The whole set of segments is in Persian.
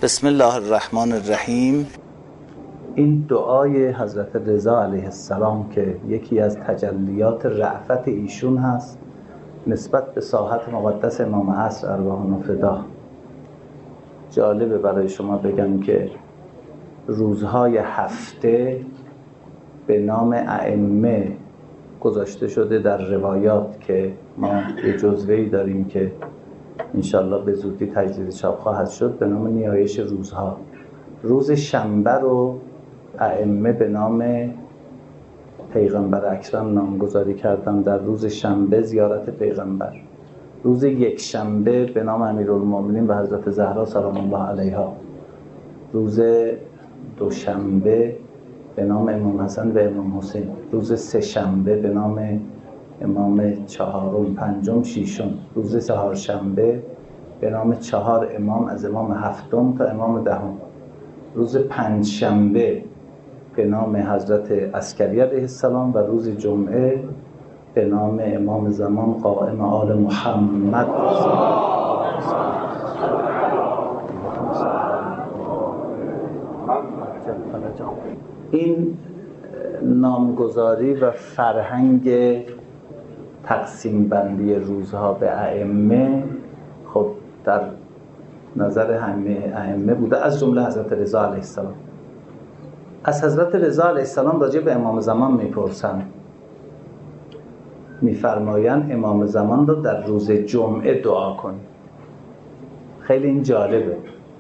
بسم الله الرحمن الرحیم. این دعای حضرت رضا علیه السلام که یکی از تجلیات رأفت ایشون هست نسبت به ساحت مقدس امام عصر ارواحنا فدا. جالبه برای شما بگم که روزهای هفته به نام ائمه گذاشته شده در روایات که ما یه جزوه‌ای داریم که انشالله به زودی تجدید چاپ خواهد شد به نام نیایش روزها. روز شنبه رو ائمه به نام پیغمبر اکرم نامگذاری کردن، در روز شنبه زیارت پیغمبر. روز یک شنبه به نام امیرالمومنین و حضرت زهرا سلام الله علیها. روز دوشنبه به نام امام حسن و امام حسین. روز سه شنبه به نام امام چهارم، پنجم، ششم. روز چهارشنبه به نام 4 امام از امام هفتم تا امام دهم. روز پنجشنبه به نام حضرت عسکری علیه السلام و روز جمعه به نام امام زمان قائم آل محمد. این نامگذاری و فرهنگ تقسیم بندی روزها به ائمه خب در نظر همه ائمه بوده، از جمله حضرت رضا علیه السلام. از حضرت رضا علیه السلام راجع به امام زمان میپرسن، میفرمایند امام زمان رو در روز جمعه دعا کنید. خیلی این جالبه.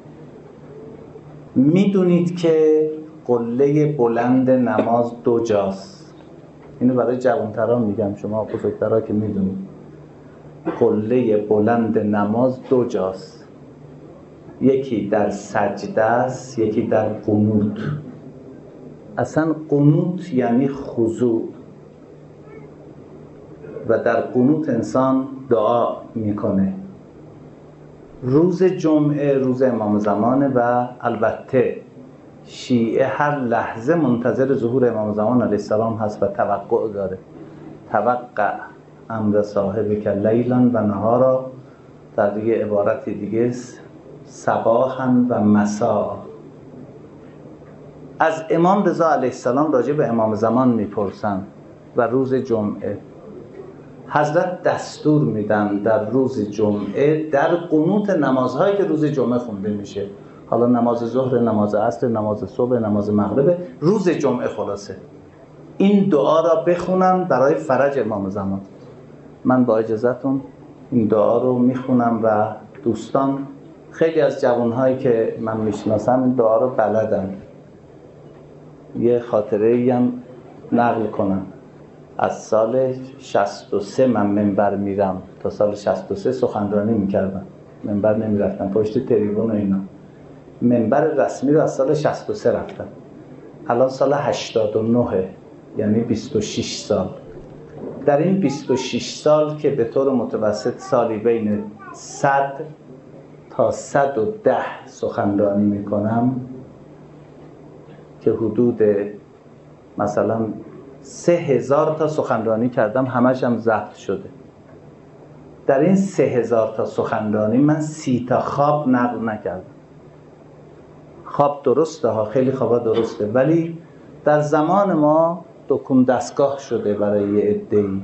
میدونید که قله بلند نماز 2 جاست. اینو برای جوانتران میگم، شما بزرگترها که میدونید. قله بلند نماز 2 جاست. یکی در سجده است، یکی در قنوت. اصلا قنوت یعنی خضوع و در قنوت انسان دعا میکنه. روز جمعه روز امام زمانه و البته شیعه هر لحظه منتظر ظهور امام زمان علیه السلام هست و توقع داره. توقع امر صاحبک لیلا و نهارا، در یه عبارت دیگه صباحا و مساء. از امام رضا علیه السلام راجع به امام زمان میپرسن و روز جمعه حضرت دستور میدن در روز جمعه در قنوت نمازهایی که روز جمعه خونده میشه، حالا نماز ظهر، نماز عصر، نماز صبح، نماز مغرب، روز جمعه خلاصه این دعا را بخونن برای فرج امام زمان. من با اجازهتون این دعا رو میخونم و دوستان، خیلی از جوانهایی که من میشناسم این دعا رو بلدن. یه خاطره‌ای هم نقل کنم. از سال 63 من منبر میرم، تا سال 63 سخنرانی میکردم، منبر نمیرفتم، پشت تریبون و اینا. منبر رسمی رو از سال 63 رفتم. الان سال 89، یعنی 26 سال. در این 26 سال که به طور متوسط سالی بین 100 تا 110 سخنرانی میکنم که حدود مثلا 3000 تا سخنرانی کردم، همش هم ضبط شده. در این 3000 تا سخنرانی من 30 تا خواب نقل نکردم. خواب درسته ها، خیلی خوابا درسته، ولی در زمان ما دکون دستگاه شده برای یه عده‌ای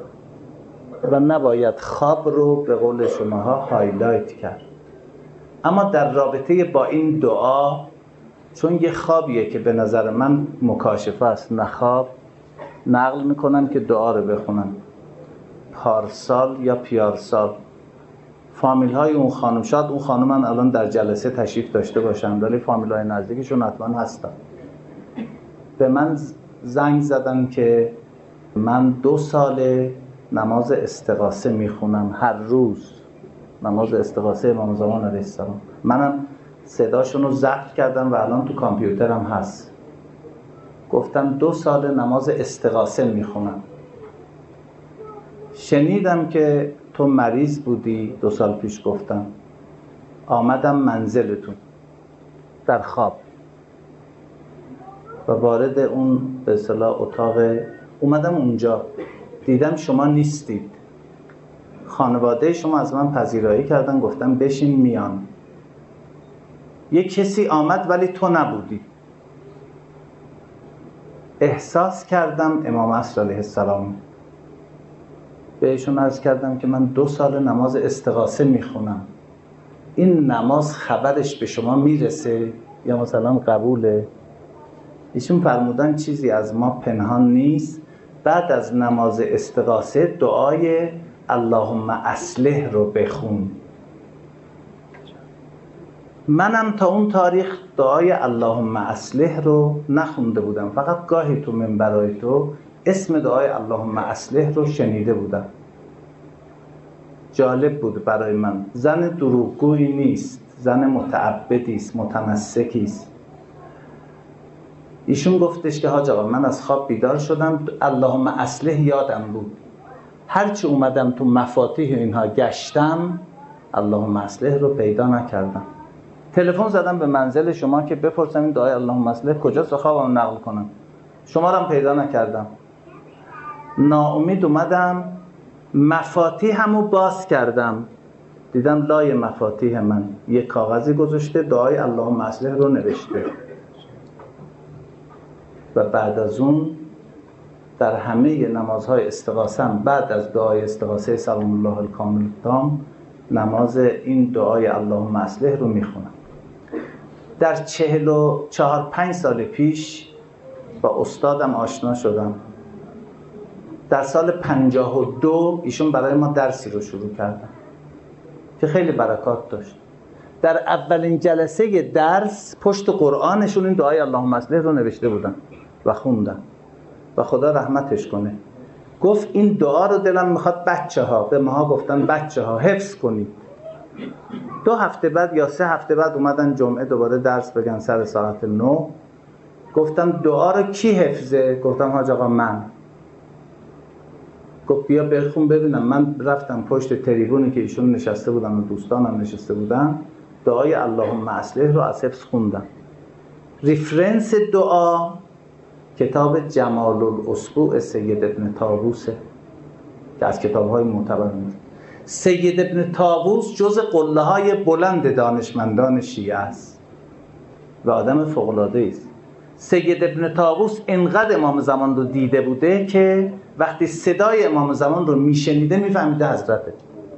و نباید خواب رو به قول شماها هایلایت کرد. اما در رابطه با این دعا، چون یه خوابیه که به نظر من مکاشفه است، نه خواب، نقل میکنم که دعا رو بخونم. پارسال یا پیارسال فامیل های اون خانم، شاید اون خانم من الان در جلسه تشریف داشته باشم ولی فامیل های نزدیکشون حتما هستن، به من زنگ زدن که من 2 سال نماز استغاثه میخونم هر روز، نماز استغاثه امام زمان علیه السلام. منم صداشون رو ضبط کردم و الان تو کامپیوترم هست. گفتم 2 سال نماز استغاثه میخونم. شنیدم که تو مریض بودی 2 سال پیش، گفتم آمدم منزلتون در خواب و وارد اون به اصطلاح اتاق اومدم، اونجا دیدم شما نیستید. خانواده شما از من پذیرایی کردن، گفتم بشین میان. یک کسی آمد ولی تو نبودی. احساس کردم امام عصر علیه السلام، بهشون عرض کردم که من 2 سال نماز استغاثه میخونم، این نماز خبرش به شما میرسه یا مثلا قبوله؟ ایشون فرمودن چیزی از ما پنهان نیست. بعد از نماز استغاثه دعای اللهم اصلح رو بخون. منم تا اون تاریخ دعای اللهم اصلح رو نخونده بودم، فقط گاهی تو منبرای تو اسم دعای اللهم اصلح رو شنیده بودم. جالب بود برای من. زن دروغگویی نیست، زن متعبدی است، متمسکی است. ایشون گفتش که حاج آقا من از خواب بیدار شدم، اللهم اصلح یادم بود، هرچی اومدم تو مفاتیح اینها گشتم اللهم اصلح رو پیدا نکردم. تلفن زدم به منزل شما که بپرسم این دعای اللهم اصلح کجاست، خوابم نقل کنم، شما رو هم پیدا نکردم. ناامید اومدم، مفاتیحمو باز کردم، دیدم لای مفاتیح من یک کاغذی گذاشته دعای اللهم اصلح رو نوشته. و بعد از اون در همه نمازهای استغاثه بعد از دعای استغاثه سلام الله الکامل التام نماز این دعای اللهم اصلح رو میخونم. در 44-5 سال پیش با استادم آشنا شدم. در سال 52 ایشون برای ما درسی رو شروع کردن که خیلی برکات داشت. در اولین جلسه درس پشت قرآنشون این دعای اللهم اصلح رو نوشته بودن و خوندن و خدا رحمتش کنه. گفت این دعا رو دلم میخواد بچه‌ها، به ماها گفتن بچه‌ها حفظ کنید. 2 هفته بعد یا 3 هفته بعد اومدن جمعه دوباره درس بگن سر ساعت 9. گفتم دعا رو کی حفظه؟ گفتم حاج آقا من. گفت بیا بخون ببینم. من رفتم پشت تریبونی که ایشون نشسته بودن و دوستانم نشسته بودن، دعای اللهم اصلح رو از حفظ خوندم. ریفرنس دعا کتاب جمال الاصبوع سید ابن طاووسه که از کتاب‌های معتبر میاد. سید ابن طاووس جز قله‌های بلند دانشمندان شیعه است و آدم فوق‌العاده‌ای است. سید ابن طاووس انقدر امام زمان رو دیده بوده که وقتی صدای امام زمان رو میشنیده میفهمیده حضرته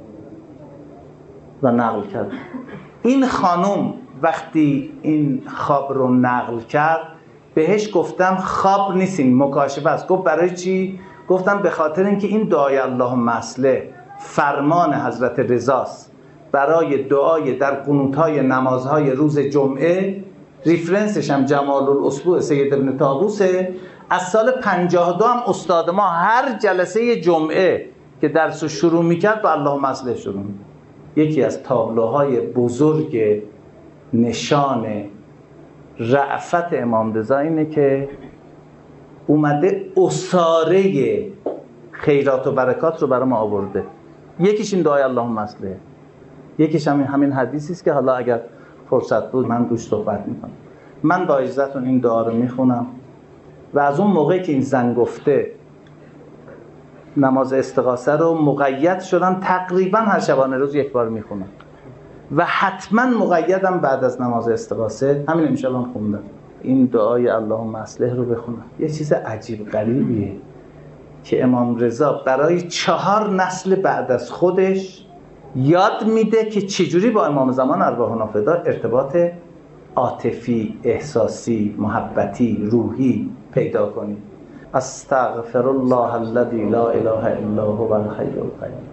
و نقل کرد. این خانم وقتی این خواب رو نقل کرد بهش گفتم خواب نیستین، مکاشفه است. گفت برای چی؟ گفتم به خاطر اینکه این دعای اللهم اصلح فرمان حضرت رضاست برای دعای در قنوت‌های نمازهای روز جمعه. ریفرنسش هم جمال الاصبوع سید ابن طاووسه. از سال 52 هم استاد ما هر جلسه جمعه که درس رو شروع میکرد با اللهم اصلح شروع میکرد. یکی از تابلوهای بزرگ نشان رأفت امام رضا اینه که اومده اساره خیرات و برکات رو برای ما آورده. یکیش این دعای اللهم اصلح، یکیش همین حدیثی است که حالا اگر فرصت بود من دوش صحبت میکنم. من با اجازهتون این دعا رو میخونم و از اون موقعی که این زن گفته نماز استغاثه رو مقید شدم تقریبا هر شبانه روز 1 بار میخونم و حتما مقیدم بعد از نماز استغاثه. همین امشب هم خوندم این دعای اللهم اصلح رو بخونم. یه چیز عجیب غریبیه که امام رضا برای 4 نسل بعد از خودش یاد میده که چجوری با امام زمان ارواحنا فدا ارتباط عاطفی، احساسی، محبتی، روحی پیدا کنید. استغفر الله الذی لا اله الا هو الحی القیوم.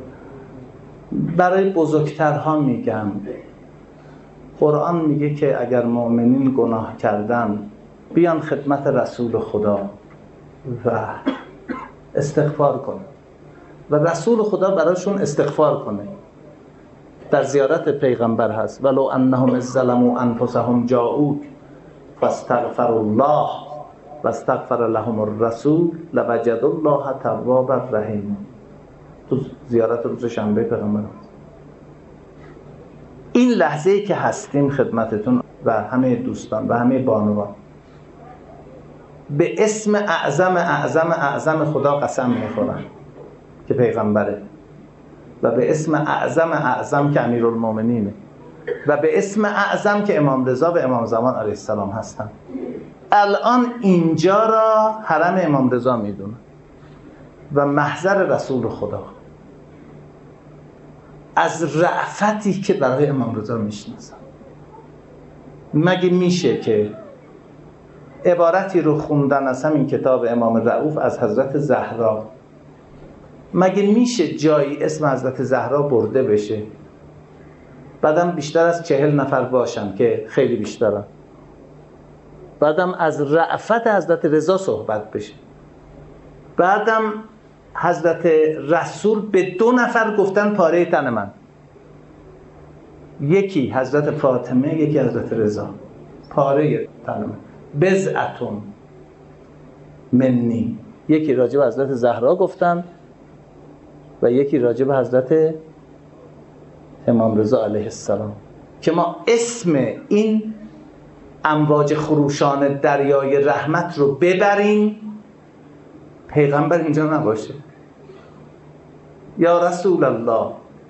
برای بزرگترها میگم، قرآن میگه که اگر مؤمنین گناه کردن بیان خدمت رسول خدا و استغفار کنه و رسول خدا براشون استغفار کنه. در زیارت پیغمبر هست ولو انهم ظلموا انفسهم جاءوک فاستغفروا الله واستغفر لهم الرسول لوجدوا الله توابا رحیما. تو زیارت روز شنبه پیغمبر هست. این لحظه‌ای که هستیم خدمتتون و همه دوستان و همه بانوان به اسم اعظم خدا قسم میخورم که پیغمبره و به اسم اعظم که امیرالمومنینه و به اسم اعظم که امام رضا و امام زمان علیه السلام هستن. الان اینجا را حرم امام رضا میدونن و محضر رسول خدا، از رأفتی که برای امام رضا میشناسن. مگه میشه که عبارتی رو خوندن از همین کتاب امام رؤوف از حضرت زهرا، مگه میشه جایی اسم حضرت زهرا برده بشه بعدم بیشتر از 40 نفر باشن که خیلی بیشترن، بعدم از رأفت حضرت رضا صحبت بشه، بعدم حضرت رسول به 2 نفر گفتن پاره تن من، یکی حضرت فاطمه یکی حضرت رضا، پاره تن من، بضعتون منی، یکی راجع به حضرت زهرا گفتن و یکی راجع به حضرت امام رضا علیه السلام. که ما اسم این امواج خروشان دریای رحمت رو ببریم پیغمبر اینجا نباشه. یا رسول الله،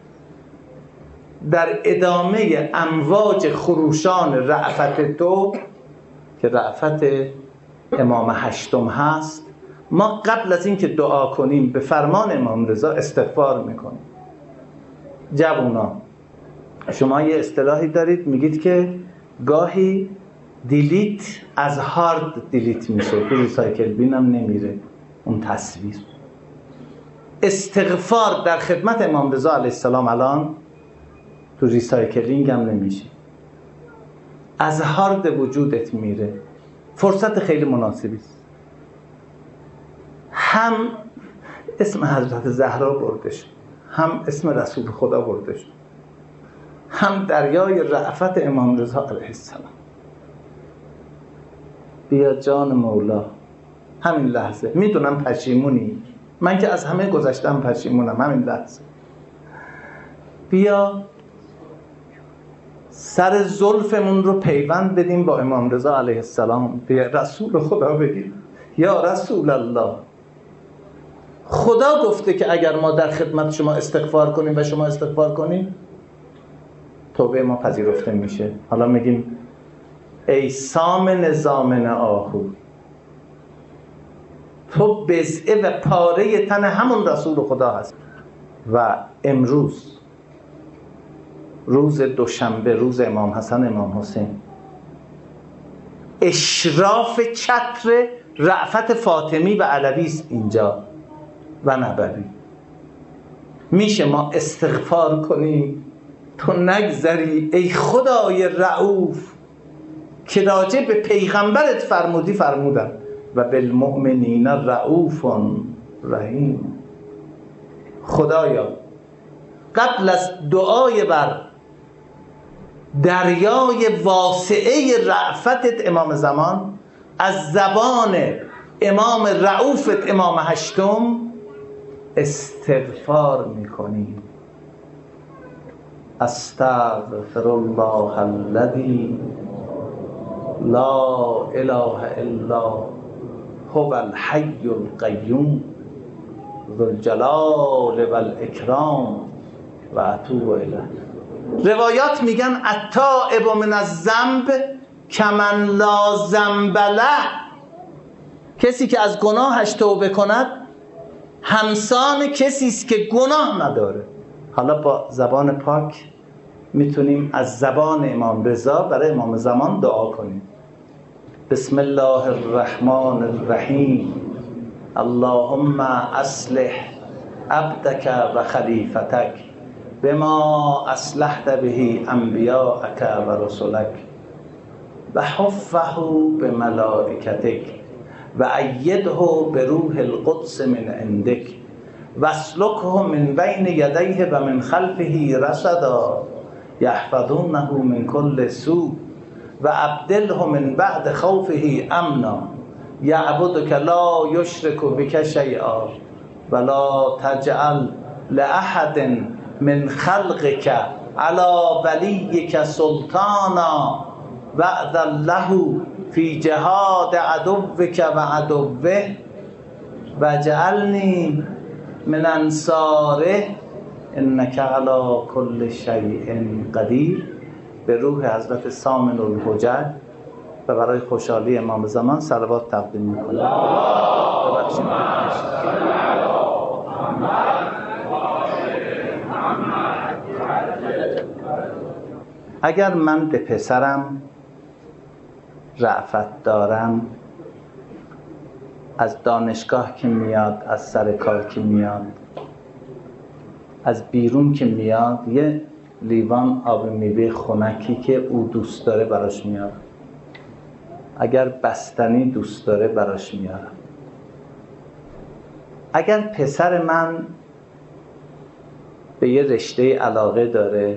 در ادامه امواج خروشان رأفت تو که رأفت امام هشتم هست، ما قبل از این که دعا کنیم به فرمان امام رضا استغفار میکنیم. جوونا، شما یه اصطلاحی دارید میگید که گاهی دیلیت از هارد دیلیت میشه، تو ریسایکل بین هم نمیره اون تصویر. استغفار در خدمت امام رضا علیه السلام الان تو ریسایکلینگ هم نمیشه، از هارد وجودت میره. فرصت خیلی مناسبی است. هم اسم حضرت زهرا برده شد، هم اسم رسول خدا برده شد، هم دریای رأفت امام رضا علیه السلام. بیا جان مولا، همین لحظه میدونم پشیمونی، من که از همه گذشتم پشیمونم، همین لحظه بیا سر زلفمون رو پیوند بدیم با امام رضا علیه السلام، بیا رسول خدا بگیم یا رسول الله، خدا گفته که اگر ما در خدمت شما استغفار کنیم و شما استغفار کنیم توبه ما پذیرفته میشه. حالا میگیم ای سامن زامن آهو، تو بضعه و پاره تن همون رسول خدا هست. و امروز روز دوشنبه، روز امام حسن امام حسین، اشراف چتر رأفت فاطمی و علوی است اینجا و نبوی. میشه ما استغفار کنیم تو نگذری ای خدای رؤوف که راجع به پیغمبرت فرمودن و بالمؤمنین رؤوف رحیم. خدایا قبل از دعای بر دریای واسعه رأفتت امام زمان، از زبان امام رؤوفت امام هشتم استغفار میکنیم. استغفر الله الذی لا اله الا هو الحی القیوم ذو الجلال والاکرام و اتوب الیه. روایات میگن التائب من الذنب کمن لا ذنب له، کسی که از گناهش توبه کند همسان کسی است که گناه نداره. حالا با زبان پاک میتونیم از زبان امام رضا برای امام زمان دعا کنیم. بسم الله الرحمن الرحیم، اللهم اصلح عبدک و خلیفتک بما اصلحت به انبیاءک و رسلک و حفه بملائکتک و ایده بروح القدس من عندک واسلکه من بین یدیه و من خلفه رصدا یحفظونه من کل سوء و ابدله من بعد خوفه امنا یعبدک لا یشرک بک شیئا ولا تجعل لاحد من خلقک علی ولیک سلطانا وأذن له فی جهاد عدوک و عدوه واجعلنی من انصاره انک علی کل شیء قدیر به روح حضرت سامن الحجج و برای خوشحالی امام زمان صلوات تقدیم میکنم. اگر من به پسرم رأفت دارم، از دانشگاه که میاد، از سر کار که میاد، از بیرون که میاد، یه لیوان آب میوه خنکی که او دوست داره براش میارم. اگر بستنی دوست داره براش میارم. اگر پسر من به یه رشته علاقه داره،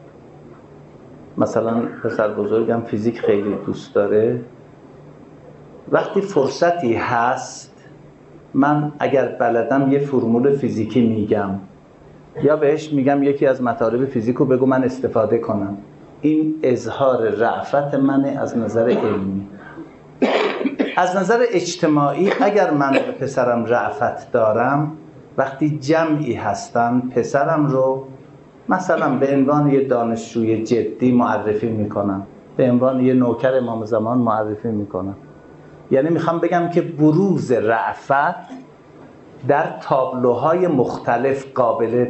مثلا پسر بزرگم فیزیک خیلی دوست داره، وقتی فرصتی هست من اگر بلدم یه فرمول فیزیکی میگم یا بهش میگم یکی از مطالب فیزیک رو بگو من استفاده کنم. این اظهار رأفت منه از نظر علمی. از نظر اجتماعی اگر من به پسرم رأفت دارم، وقتی جمعی هستن پسرم رو مثلا به عنوان یه دانشجوی جدی معرفی میکنم، به عنوان یه نوکر امام زمان معرفی میکنم. یعنی میخوام بگم که بروز رأفت در تابلوهای مختلف قابل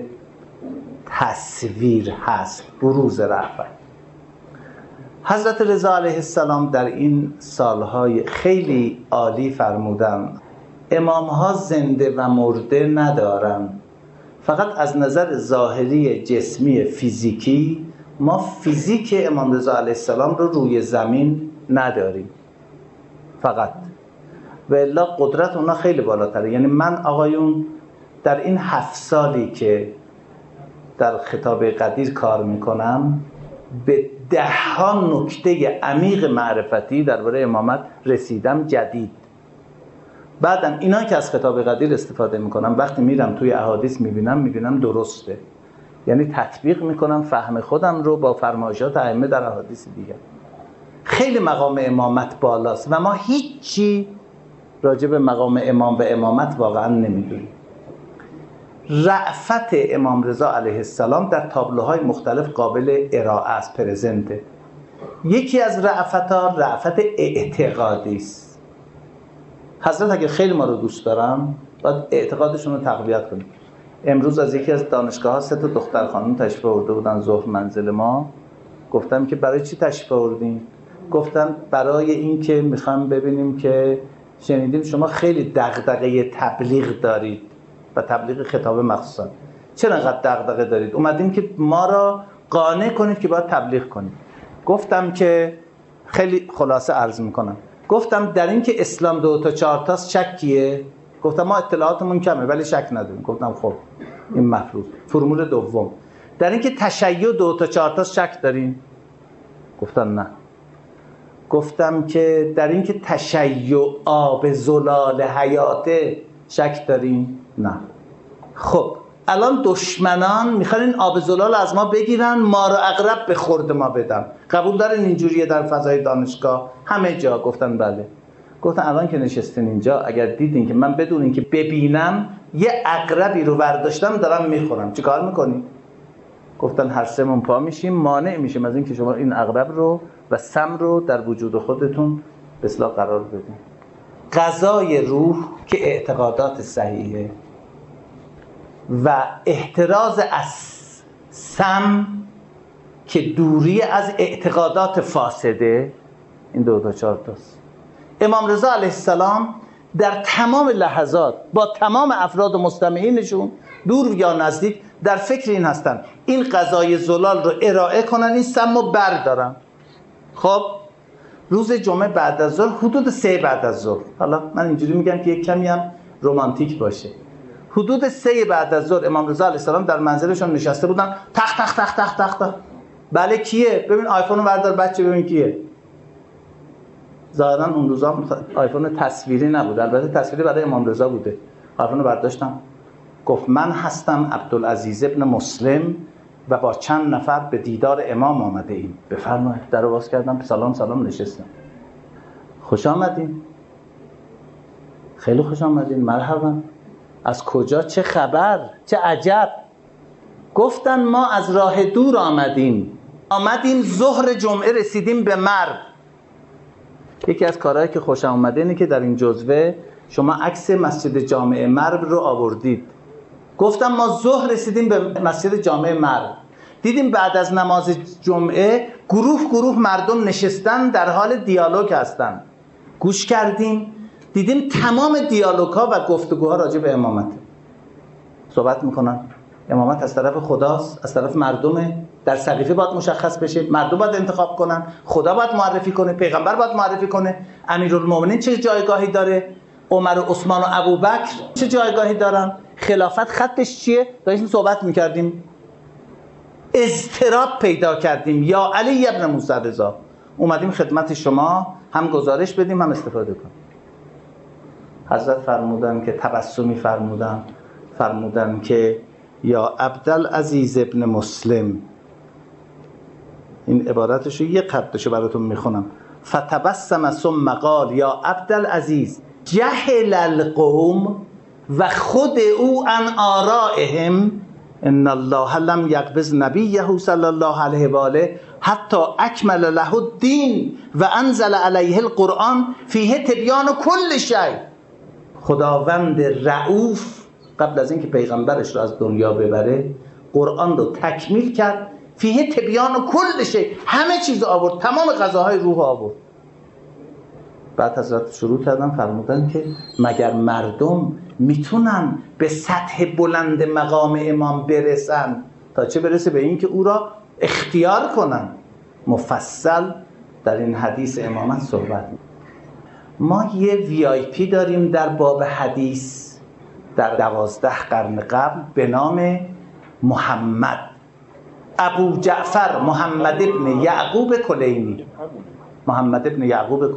تصویر هست. بروز رأفت. حضرت رضا علیه السلام در این سالهای خیلی عالی فرمودن امامها زنده و مرده ندارن، فقط از نظر ظاهری جسمی فیزیکی ما فیزیک امام رضا علیه السلام رو روی زمین نداریم فقط، و الا قدرت اونا خیلی بالاتره. یعنی من آقایون در این 7 سالی که در خطاب قدیر کار میکنم به 10 نکته عمیق معرفتی درباره امامت رسیدم جدید. بعدم اینا که از خطاب قدیر استفاده میکنم وقتی میرم توی احادیث میبینم درسته، یعنی تطبیق میکنم فهم خودم رو با فرمایشات ائمه در احادیث دیگه. خیلی مقام امامت بالاست و ما هیچی راجع به مقام امام و امامت واقعا نمیدونیم. رأفت امام رضا علیه السلام در تابلوهای مختلف قابل ارائه است، پرزنته. یکی از رأفت‌ها رأفت اعتقادی است. حضرت اگر خیلی ما رو دوست دارن باید اعتقادشون رو تقویت کنیم. امروز از یکی از دانشگاه‌ها 3 دختر خانم تشریف آورده بودن ظهر منزل ما. گفتم که برای چی تشریف آوردین؟ گفتن برای این که میخوام ببینیم که شنیدیم شما خیلی دغدغه تبلیغ دارید و تبلیغ خطاب مخصوصا. چرا انقدر دغدغه دارید؟ اومدیم که ما را قانع کنید که باید تبلیغ کنید. گفتم که خیلی خلاصه عرض میکنم. گفتم در این که اسلام 2 تا 4 تاست شکیه؟ گفتم ما اطلاعاتمون کمه ولی شک نداریم. گفتم خب این مفروض. فرمول دوم، در این که تشیع 2 تا 4 تاست شک دارین؟ گفتن نه. گفتم که در این که تشیع آب زلال حیاته شک دارین؟ نه. خب الان دشمنان میخوان این آب زلال از ما بگیرن، ما رو عقرب به خورد ما بدن. قبول دارین اینجوریه در فضای دانشگاه همه جا؟ گفتن بله. گفتن الان که نشستین اینجا اگر دیدین که من بدون اینکه ببینم یه عقربی رو برداشتم دارم میخورم چی کار میکنین؟ گفتن هر 3 پا میشیم، مانع میشیم از این که شما این عقرب رو و سم رو در وجود خودتون به اصلاح قرار بدین. غذای روح که اعتقادات صحیحه و احتراز از سم که دوری از اعتقادات فاسده، این 2 تا 4 تاست. امام رضا علیه السلام در تمام لحظات با تمام افراد و مستمعینشون دور یا نزدیک در فکر این هستن این غذای زلال رو ارائه کنن، این سم رو بردارن. خب روز جمعه بعد از ظهر حدود 3 بعد از ظهر، حالا من اینجوری میگم که یک کمی هم رمانتیک باشه، حدود 3 بعد از ظهر امام رضا علیه السلام در منزلشون نشسته بودن. تخ تخ تخ تخ تخ تخ. بله کیه؟ ببین آیفون رو بردار بچه ببین کیه. ظاهرا اون روزا آیفون تصویری نبود، البته تصویری برای امام رضا بوده. آیفون رو برداشتم، گفت من هستم عبدالعزیز ابن مسلم و با چند نفر به دیدار امام آمده ایم. بفرمایید. در رو باز کردم، سلام نشستم. خوش آمدین. خیلی خوش آمدین. مرحبا. از کجا؟ چه خبر؟ چه عجب. گفتن ما از راه دور آمدیم. آمدیم ظهر جمعه رسیدیم به مرو. یکی از کارهایی که خوشم اومده اینه که در این جزوه شما عکس مسجد جامع مرو رو آوردید. گفتم ما ظهر رسیدیم به مسجد جامع مرو، دیدیم بعد از نماز جمعه گروه مردم نشستن در حال دیالوگ هستن. گوش کردیم دیدیم تمام دیالوگ ها و گفتگوها راجع به امامت صحبت میکنن. امامت از طرف خداست، از طرف مردمه، در سقیفه باید مشخص بشه، مردم باید انتخاب کنن، خدا باید معرفی کنه، پیغمبر باید معرفی کنه، امیرالمومنین چه جایگاهی داره، عمر و عثمان و ابوبکر چه جایگاهی دارن، خلافت خطش چیه. داشتیم صحبت میکردیم، اضطراب پیدا کردیم. یا علی ابن موسی رضا، اومدیم خدمت شما هم گزارش بدیم هم استفاده کنیم. حضرت فرمودن که تبسمی فرمودن که یا عبدالعزیز ابن مسلم، این عبارتشو یه قطعشو براتون میخونم. فتبسم ثم قال یا عبدالعزیز جهل القوم و خود او عن آرائهم ان الله لم یقبض نبیه صلی الله علیه و آله حتی اکمل له الدین و انزل علیه القرآن فیه تبیان کل شیء. خداوند رؤوف قبل از اینکه پیغمبرش رو از دنیا ببره قرآن رو تکمیل کرد، فیه تبیان کل شیء، همه چیز آورد، تمام غذاهای روح آورد. بعد حضرت شروع کردن فرمودن که مگر مردم میتونن به سطح بلند مقام امام برسن تا چه برسه به این که او را اختیار کنن. مفصل در این حدیث امامت صحبت. ما یه VIP داریم در باب حدیث در 12 قرن قبل به نام محمد ابو جعفر محمد ابن یعقوب کلینی. محمد ابن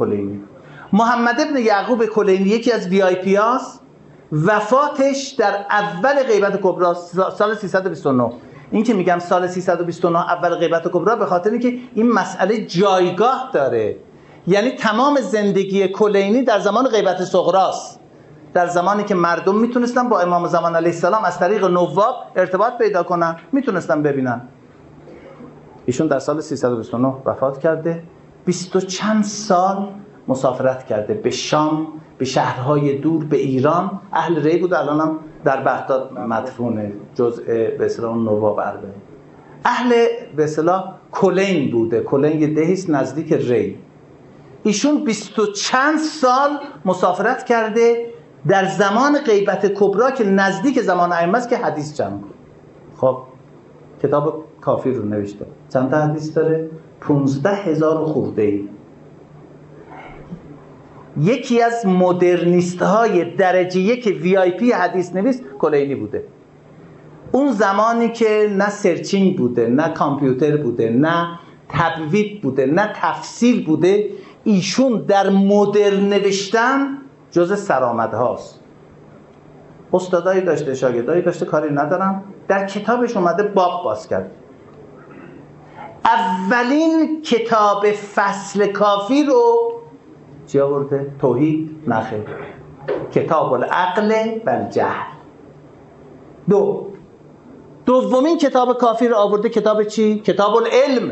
یعقوب کلینی یکی از VIP هاست. وفاتش در اول غیبت کبری سال 329. این که میگم سال 329 اول غیبت کبری به خاطر اینکه این مسئله جایگاه داره. یعنی تمام زندگی کلینی در زمان غیبت صغراست، در زمانی که مردم میتونستن با امام زمان علیه السلام از طریق نواب ارتباط پیدا کنن، میتونستن ببینن. ایشون در سال 329 وفات کرده. 20 و چند سال مسافرت کرده به شام، به شهرهای دور، به ایران. اهل ری بود، الانم در بغداد مدفونه، جزء به اصطلاح نواب اربعین. اهل به اصطلاح کلین بوده. کلین یه دهیست نزدیک ری. ایشون 20 و چند سال مسافرت کرده در زمان غیبت کبری که نزدیک زمان ائمه است که حدیث جمع کنه. خب کتاب کافی رو نوشته. چند تا حدیث داره؟ 15,000 خورده‌ای. یکی از مدرنیست های درجه یک VIP حدیث نویس کلینی بوده. اون زمانی که نه سرچینگ بوده، نه کامپیوتر بوده، نه تبویب بوده، نه تفصیل بوده، ایشون در مدرن نوشتن جز سرآمدهاست. استادایی داشته، شاگردایی داشته، کاری ندارم. در کتابش اومده باب باز کرد. اولین کتاب فصل کافی رو چی آورده؟ توحید؟ نخیر، کتاب العقل و الجهل. دومین کتاب کافی رو آورده کتاب چی؟ کتاب العلم.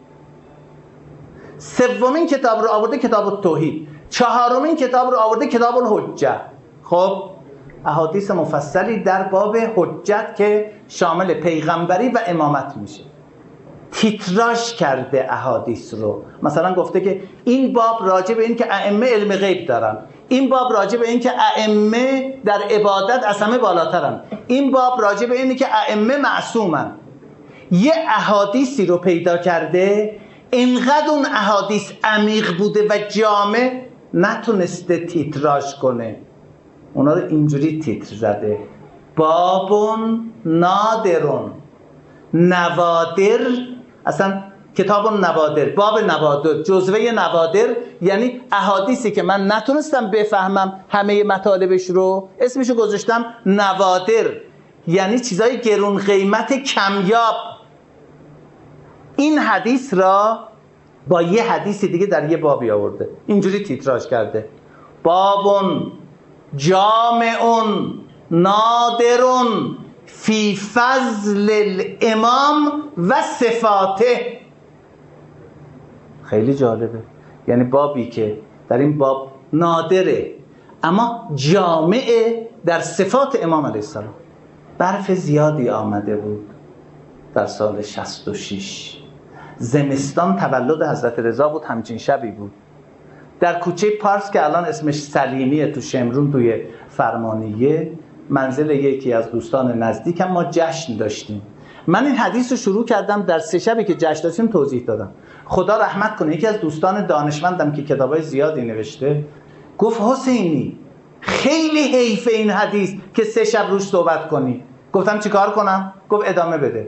سومین کتاب رو آورده کتاب التوحید. چهارمین کتاب رو آورده کتاب الحجه. خب احادیث مفصلی در باب حجت که شامل پیغمبری و امامت میشه. تیتراژ کرده احادیث رو. مثلا گفته که این باب راجع به این که ائمه علم غیب دارن، این باب راجع به این که ائمه در عبادت از همه بالاترن، این باب راجع به اینه که ائمه معصومن. یه احادیثی رو پیدا کرده، اینقدر اون احادیث عمیق بوده و جامع نتونسته تیتراژ کنه، اونا رو اینجوری تیتر زده: بابون نادرون. نوادر، اصلا کتاب نوادر، باب نوادر، جزوه نوادر، یعنی احادیثی که من نتونستم بفهمم همه مطالبش رو، اسمشو گذاشتم نوادر، یعنی چیزای گرون قیمت، کمیاب. این حدیث را با یه حدیث دیگه در یه بابی آورده، اینجوری تیتراژ کرده: بابون جامعون نادرون فی فضل الامام و صفاته. خیلی جالبه. یعنی بابی که در این باب نادره اما جامعه در صفات امام علیه السلام. برف زیادی آمده بود در سال 66. زمستان تولد حضرت رضا بود، همچین شبی بود. در کوچه پارس که الان اسمش سلیمیه تو شمرون توی فرمانیه، منزل یکی از دوستان نزدیکم، ما جشن داشتیم. من این حدیث رو شروع کردم در 3 شبی که جشن داشتیم توضیح دادم. خدا رحمت کنه یکی از دوستان دانشمندم که کتابای زیادی نوشته گفت حسینی خیلی حیف این حدیث که 3 شب روش صحبت کنی. گفتم چیکار کنم؟ گفت ادامه بده.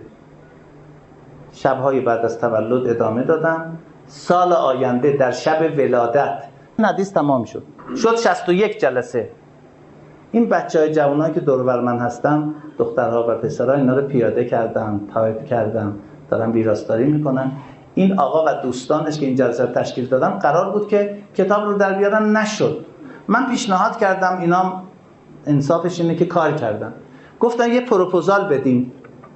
شب‌های بعد از تولد ادامه دادم. سال آینده در شب ولادت این حدیث تمام شد. 61 جلسه. این بچه‌های جوانایی که دور بر من هستن، دخترها و پسرها، اینا رو پیاده کردم، تایپ کردم، دارن ویراستاری میکنن. این آقا و دوستانش که این جلسه رو تشکیل دادن قرار بود که کتاب رو در بیارن، نشد. من پیشنهاد کردم، اینا انصافش اینه که کار کردن. گفتن یه پروپوزال بدیم.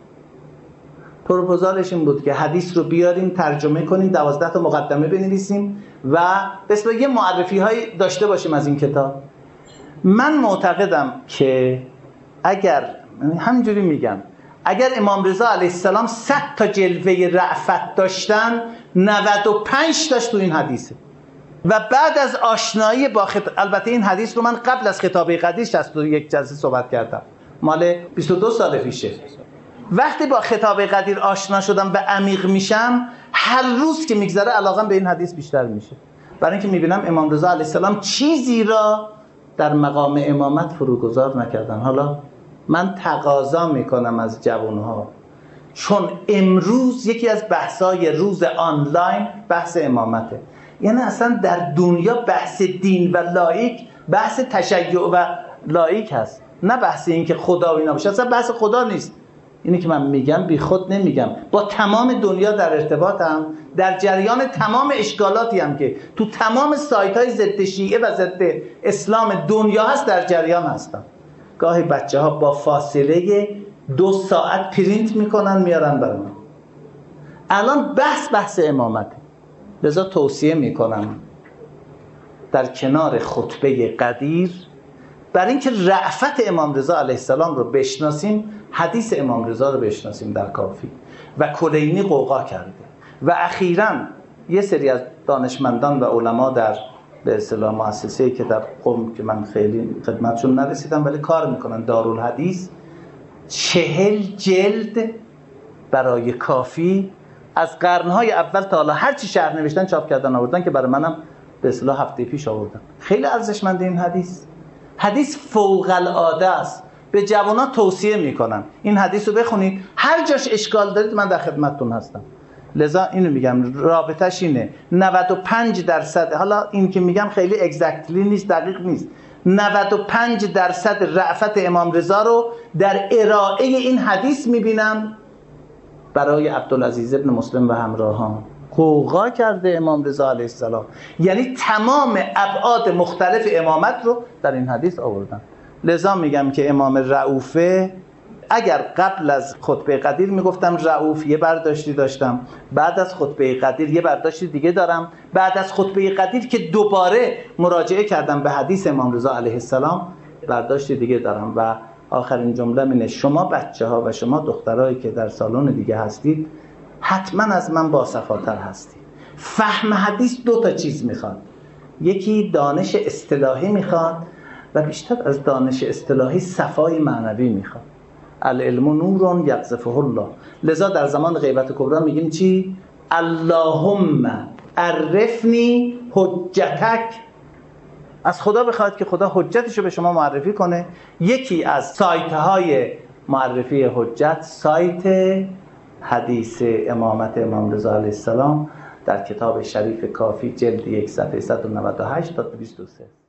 پروپوزالش این بود که حدیث رو بیاریم ترجمه کنیم، 12 تا مقدمه بنویسیم و به اصطلاح یه معرفی هایی داشته باشیم از این کتاب. من معتقدم که اگر همینجوری میگم، اگر امام رضا علیه السلام 100 تا جلوه رأفت داشتن، 95 تاش تو این حدیثه. و بعد از آشنایی با البته این حدیث رو من قبل از خطابه قدیر 61 جلسه صحبت کردم، مال 22 سال پیشه. وقتی با خطابه قدیر آشنا شدم به عمیق میشم، هر روز که میگذره علاقم به این حدیث بیشتر میشه، برای اینکه میبینم امام رضا علیه السلام چیزی را در مقام امامت فروگذار نکردن. حالا من تقاضا میکنم از جوانها، چون امروز یکی از بحثای روز آنلاین بحث امامته، یعنی اصلا در دنیا بحث دین و لایک بحث تشیع و لایک هست، نه بحث این که خدا و اینا باشه. اصلا بحث خدا نیست. اینی که من میگم بی خود نمیگم، با تمام دنیا در ارتباطم، در جریان تمام اشکالاتی هم که تو تمام سایت های ضد شیعه و ضد اسلام دنیا هست در جریان هستم. گاهی بچه ها با فاصله 2 ساعت پرینت میکنن میارن برای من. الان بحث امامته. لذا توصیه میکنم در کنار خطبه قدیر، برای اینکه رأفت امام رضا علیه السلام رو بشناسیم، حدیث امام رضا رو بشناسیم در کافی. و کلینی قوقا کرده و اخیراً یه سری از دانشمندان و علما در به اصطلاح مؤسسه‌ای که در قم که من خیلی خدمتشون نرسیدم ولی کار میکنن، دارالحدیث، 40 جلد برای کافی از قرنهای اول تا حالا هر چی شرح نوشتن چاپ کردن آوردن، که برای منم به اصطلاح هفته پیش آوردن. خیلی ارزشمنده این حدیث فوق العاده است. به جوانان توصیه میکنم این حدیث رو بخونید، هر جاش اشکال دارید من در خدمتتون هستم. لذا اینو میگم، رابطش اینه 95%، حالا این که میگم خیلی اگزکتلی نیست، دقیق نیست، 95% رأفت امام رضا رو در ارائه این حدیث میبینم برای عبدالعزیز ابن مسلم و همراهان. قوقا کرده امام رضا علیه السلام، یعنی تمام ابعاد مختلف امامت رو در این حدیث آوردن. لذا میگم که امام رؤوفه، اگر قبل از خطبه قدیر میگفتم رؤوف یه برداشتی داشتم، بعد از خطبه قدیر یه برداشتی دیگه دارم، بعد از خطبه قدیر که دوباره مراجعه کردم به حدیث امام رضا علیه السلام برداشتی دیگه دارم. و آخرین جمله اینه، شما بچه ها و شما دخترایی که در سالن دیگه هستید حتما از من باصفاتر هستید. فهم حدیث 2 تا چیز میخواد، یکی دانش اصطلاحی میخواد و بیشتر از دانش اصطلاحی صفای معنوی میخواد. العلم نور یقذفه الله. لذا در زمان غیبت کبری میگیم چی؟ اللهم عرفنی حجتک. از خدا بخواید که خدا حجتشو به شما معرفی کنه. یکی از سایت های معرفی حجت سایت حدیث امامت امام رضا علیه السلام در کتاب شریف کافی جلد 1 صفحه 198 تا 223.